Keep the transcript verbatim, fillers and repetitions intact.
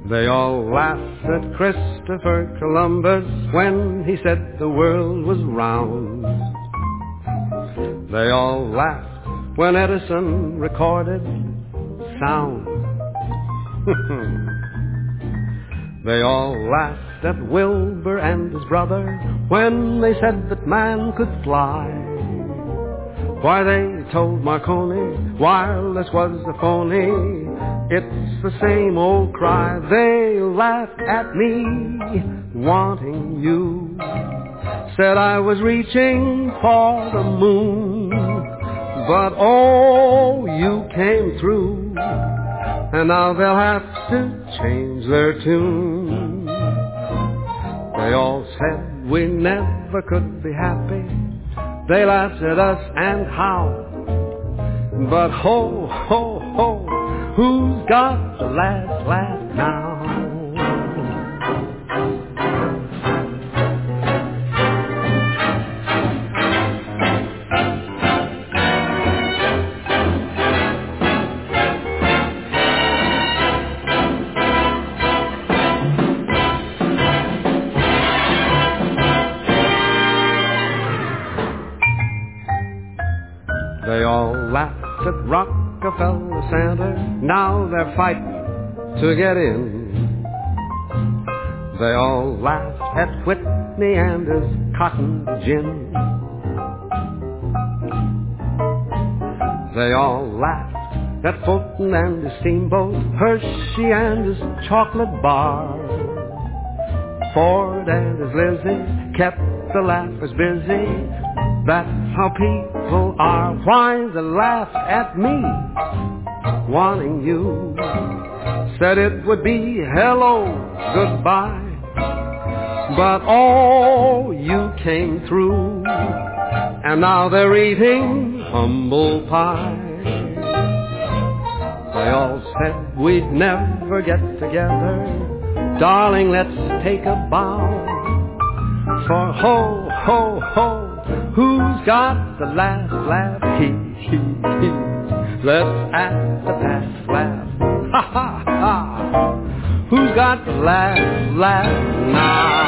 They all laughed at Christopher Columbus when he said the world was round. They all laughed when Edison recorded sound. They all laughed at Wilbur and his brother when they said that man could fly. Why, they told Marconi wireless was a phony. It's the same old cry. They laughed at me, wanting you. Said I was reaching for the moon. But oh, you came through. And now they'll have to change their tune. They all said we never could be happy. They laughed at us and how. But ho, ho, ho, who's got the last laugh now? They all laughed at Rockefeller Center. Now they're fighting to get in. They all laughed at Whitney and his cotton gin. They all laughed at Fulton and his steamboat, Hershey and his chocolate bar. Ford and his Lizzie kept the laughers busy. That's how people are. Why they laughed at me, wanting you. Said it would be hello, goodbye. But oh, you came through. And now they're eating humble pie. They all said we'd never get together. Darling, let's take a bow. For ho, ho, ho, who's got the last laugh? He, he, he. Let's act the past laugh. Ha, ha, ha. Who's got the last laugh now?